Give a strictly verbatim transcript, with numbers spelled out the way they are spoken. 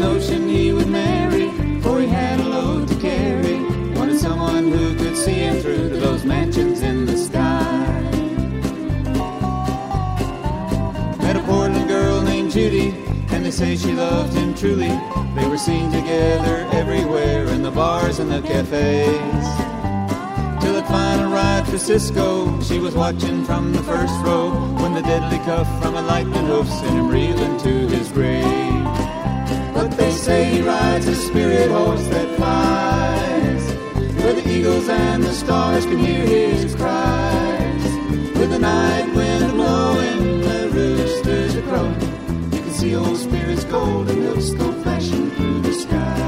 notion he would marry, for he had a load to carry. Wanted someone who could see him through to those mansions in the sky. Met a Portland girl named Judy, and they say she loved him truly. They were seen together everywhere, in the bars and the cafes. Till at final ride for Cisco, she was watching from the first row, when the deadly cuff from a lightning hoof sent him reeling to his grave. But they say he rides a spirit horse that flies, where the eagles and the stars can hear his cries. With the night wind blowing, the roosters are crowing, you can see old Spirit's golden hoofs go flashing through the sky.